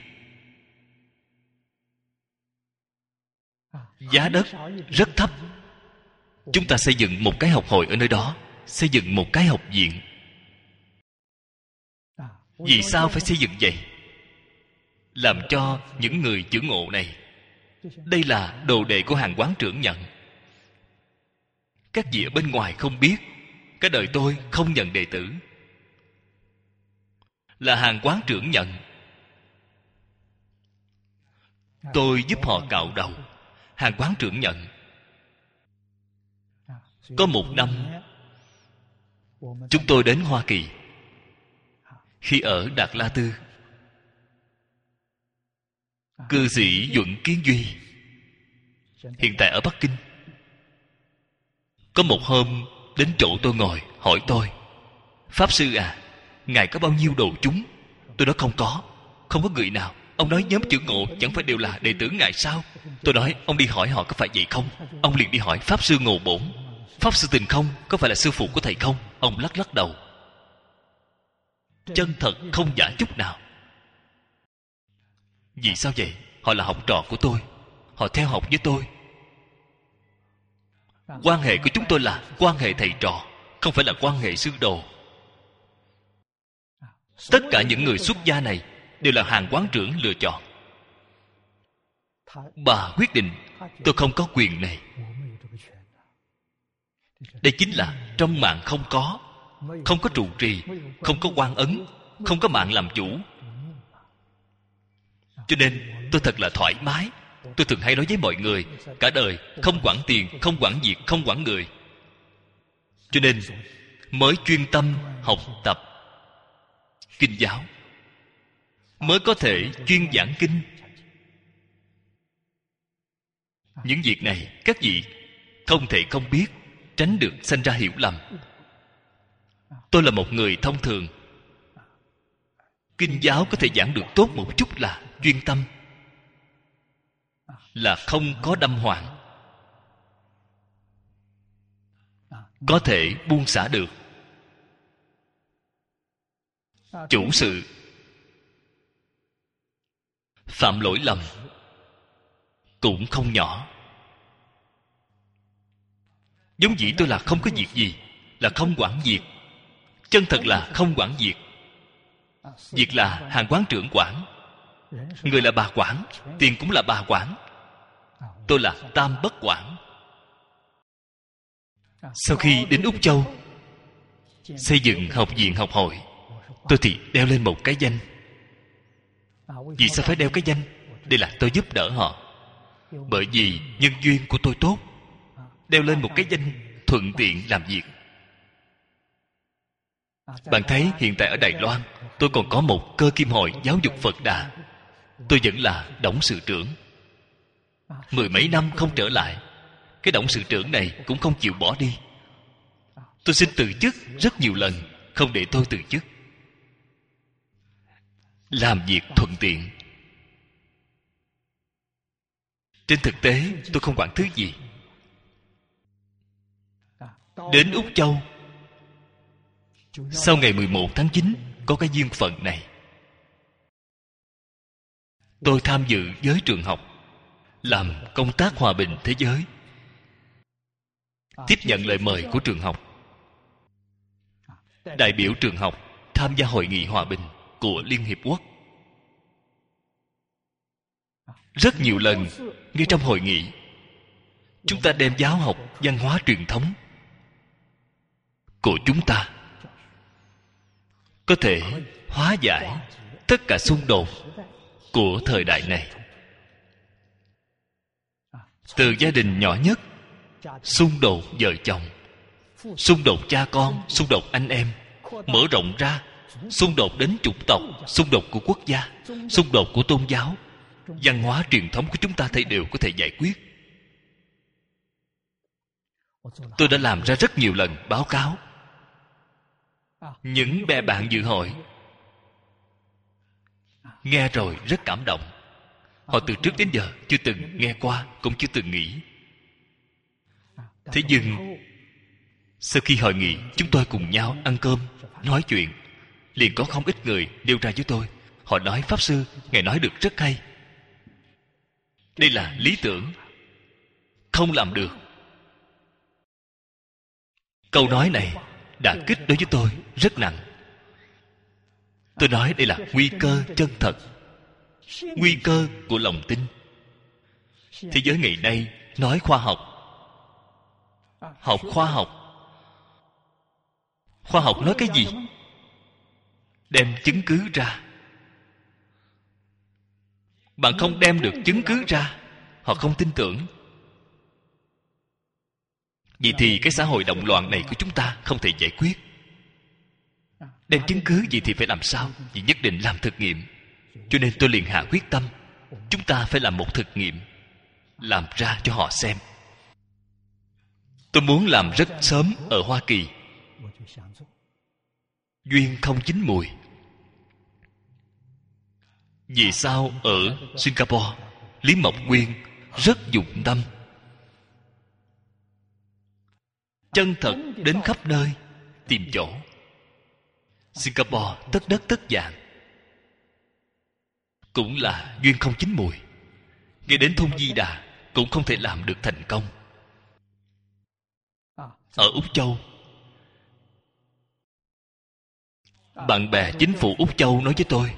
giá đất rất thấp. Chúng ta xây dựng một cái học hội ở nơi đó, xây dựng một cái học viện. Vì sao phải xây dựng vậy? Làm cho những người chữ Ngộ này, đây là đồ đệ của Hàn Quán Trưởng nhận. Các vị ở bên ngoài không biết, cái đời tôi không nhận đệ tử, là Hàn Quán Trưởng nhận. Tôi giúp họ cạo đầu, Hàn Quán Trưởng nhận. Có một năm chúng tôi đến Hoa Kỳ. Khi ở Đạt La Tư, cư sĩ Duẩn Kiến Duy hiện tại ở Bắc Kinh, có một hôm đến chỗ tôi ngồi, hỏi tôi: Pháp sư à, ngài có bao nhiêu đồ chúng? Tôi nói không có, không có người nào. Ông nói nhóm chữ Ngộ chẳng phải đều là đệ tử ngài sao? Tôi nói ông đi hỏi họ có phải vậy không? Ông liền đi hỏi Pháp sư Ngộ Bổn. Pháp sư Tình Không có phải là sư phụ của thầy không? Ông lắc lắc đầu. Chân thật không giả chút nào. Vì sao vậy? Họ là học trò của tôi, họ theo học với tôi. Quan hệ của chúng tôi là quan hệ thầy trò, không phải là quan hệ sư đồ. Tất cả những người xuất gia này đều là hàng quán trưởng lựa chọn. Bà quyết định, tôi không có quyền này. Đây chính là trong mạng không có. Không có trụ trì, không có quan ấn, không có mạng làm chủ. Cho nên tôi thật là thoải mái. Tôi thường hay nói với mọi người, cả đời không quản tiền, không quản việc, không quản người. Cho nên mới chuyên tâm học tập kinh giáo, mới có thể chuyên giảng kinh. Những việc này các vị không thể không biết, tránh được sanh ra hiểu lầm. Tôi là một người thông thường, kinh giáo có thể giảng được tốt một chút là chuyên tâm, là không có đâm hoảng, có thể buông xả được. Chủ sự phạm lỗi lầm cũng không nhỏ. Giống dĩ tôi là không có việc gì, là không quản việc. Chân thật là không quản việc. Việc là hàng quán trưởng quản, người là bà quản, tiền cũng là bà quản. Tôi là tam bất quản. Sau khi đến Úc Châu xây dựng học viện học hội, tôi thì đeo lên một cái danh. Vì sao phải đeo cái danh? Đây là tôi giúp đỡ họ. Bởi vì nhân duyên của tôi tốt, đeo lên một cái danh thuận tiện làm việc. Bạn thấy hiện tại ở Đài Loan, tôi còn có một cơ kim hội giáo dục Phật Đà. Tôi vẫn là董sự trưởng. Mười mấy năm không trở lại, cái董sự trưởng này cũng không chịu bỏ đi. Tôi xin từ chức rất nhiều lần, không để tôi từ chức. Làm việc thuận tiện. Trên thực tế tôi không quản thứ gì. Đến Úc Châu, sau ngày mười một tháng chín có cái duyên phận này, tôi tham dự với trường học làm công tác hòa bình thế giới, tiếp nhận lời mời của trường học, đại biểu trường học tham gia hội nghị hòa bình của Liên Hiệp Quốc. Rất nhiều lần ngay trong hội nghị, chúng ta đem giáo học văn hóa truyền thống của chúng ta có thể hóa giải tất cả xung đột của thời đại này. Từ gia đình nhỏ nhất, xung đột vợ chồng, xung đột cha con, xung đột anh em, mở rộng ra, xung đột đến chủng tộc, xung đột của quốc gia, xung đột của tôn giáo, văn hóa truyền thống của chúng ta thấy đều có thể giải quyết. Tôi đã làm ra rất nhiều lần báo cáo. Những bè bạn dự hội nghe rồi rất cảm động. Họ từ trước đến giờ chưa từng nghe qua, cũng chưa từng nghĩ. Thế nhưng sau khi hội nghị, chúng tôi cùng nhau ăn cơm, nói chuyện, liền có không ít người nêu ra với tôi. Họ nói, Pháp Sư, Ngài nói được rất hay. Đây là lý tưởng, không làm được. Câu nói này đả kích đối với tôi rất nặng. Tôi nói đây là nguy cơ chân thật, nguy cơ của lòng tin. Thế giới ngày nay nói khoa học, học khoa học. Khoa học nói cái gì? Đem chứng cứ ra. Bạn không đem được chứng cứ ra, họ không tin tưởng. Vậy thì cái xã hội động loạn này của chúng ta không thể giải quyết. Đem chứng cứ gì thì phải làm sao? Vì nhất định làm thực nghiệm. Cho nên tôi liền hạ quyết tâm, chúng ta phải làm một thực nghiệm, làm ra cho họ xem. Tôi muốn làm rất sớm ở Hoa Kỳ. duyên không chín mùi. Vì sao ở Singapore, Lý Mộc Nguyên rất dụng tâm, chân thật đến khắp nơi tìm chỗ. Singapore tất đất tất vàng, cũng là duyên không chín mùi. Ngay đến thôn Di Đà cũng không thể làm được thành công. Ở Úc Châu, bạn bè chính phủ Úc Châu nói với tôi,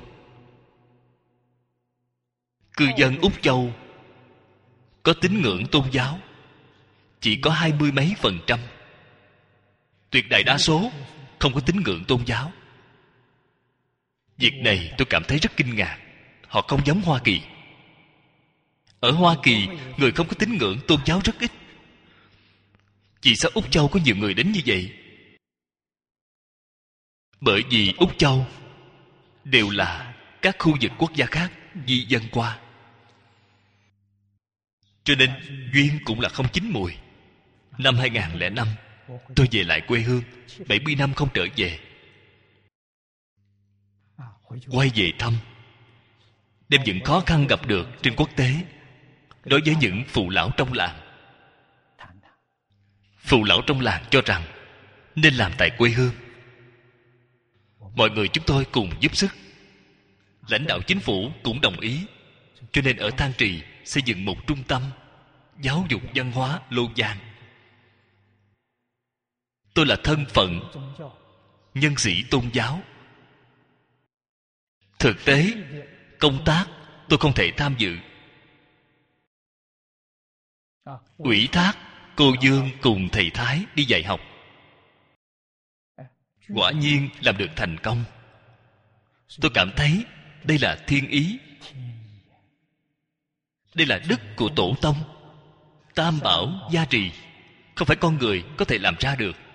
cư dân Úc Châu có tín ngưỡng tôn giáo chỉ có hai mươi mấy phần trăm. Tuyệt đại đa số không có tín ngưỡng tôn giáo. Việc này tôi cảm thấy rất kinh ngạc. Họ không giống Hoa Kỳ. Ở Hoa Kỳ, người không có tín ngưỡng tôn giáo rất ít. Vì sao Úc Châu có nhiều người đến như vậy? Bởi vì Úc Châu đều là các khu vực quốc gia khác di dân qua, cho nên duyên cũng là không chín mùi. Năm hai không không năm, tôi về lại quê hương. Bảy mươi năm không trở về. Quay về thăm, đem những khó khăn gặp được trên quốc tế đối với những phụ lão trong làng. Phụ lão trong làng cho rằng nên làm tại quê hương. Mọi người chúng tôi cùng giúp sức. Lãnh đạo chính phủ cũng đồng ý. Cho nên ở Thang Trì xây dựng một trung tâm giáo dục văn hóa Lô Giang. Tôi là thân phận nhân sĩ tôn giáo. Thực tế công tác tôi không thể tham dự. Ủy thác cô Dương cùng thầy Thái đi dạy học. Quả nhiên làm được thành công. Tôi cảm thấy đây là thiên ý. Đây là đức của tổ tông. Tam bảo gia trì, không phải con người có thể làm ra được.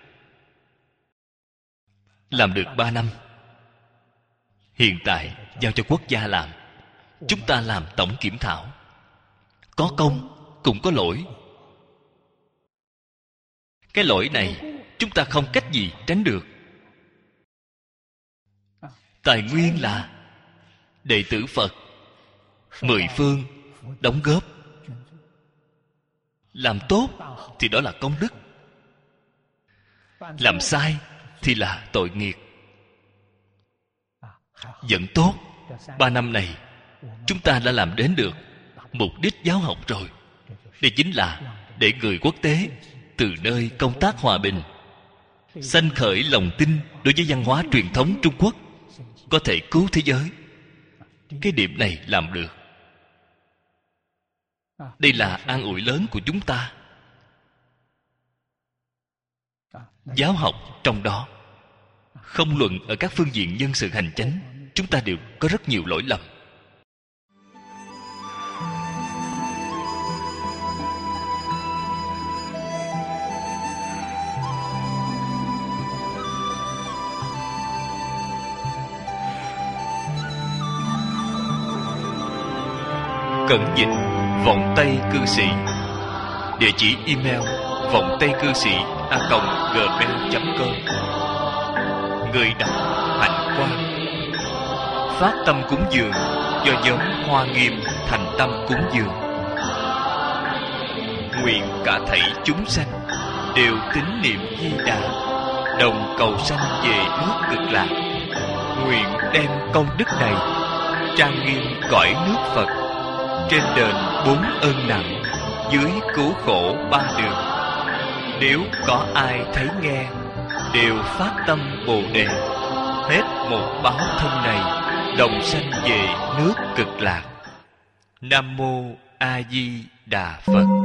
Làm được ba năm. Hiện tại giao cho quốc gia làm. Chúng ta làm tổng kiểm thảo. Có công cũng có lỗi. Cái lỗi này chúng ta không cách gì tránh được. Tài nguyên là đệ tử Phật mười phương đóng góp. Làm tốt thì đó là công đức. Làm sai thì là tội nghiệp. Vẫn tốt. Ba năm này chúng ta đã làm đến được mục đích giáo học rồi. Đây chính là để người quốc tế từ nơi công tác hòa bình sanh khởi lòng tin đối với văn hóa truyền thống Trung Quốc, có thể cứu thế giới. Cái điểm này làm được. Đây là an ủi lớn của chúng ta. Giáo học trong đó, không luận ở các phương diện nhân sự hành chánh, chúng ta đều có rất nhiều lỗi lầm. Cẩn dịch vọng tây cư sĩ. Địa chỉ email vọng tây cư sĩ a còng gmail chấm com. Người đọc Hạnh Quang. Phát tâm cúng dường do nhóm Hoa Nghiêm thành tâm cúng dường. Nguyện cả thảy chúng sanh đều tín niệm Di Đà, đồng cầu sanh về nước Cực Lạc. Nguyện đem công đức này trang nghiêm cõi nước Phật, trên đền bốn ơn nặng, dưới cứu khổ ba đường. Nếu có ai thấy nghe, đều phát tâm Bồ Đề, hết một báo thân này, đồng sanh về nước Cực Lạc. Nam mô A Di Đà Phật.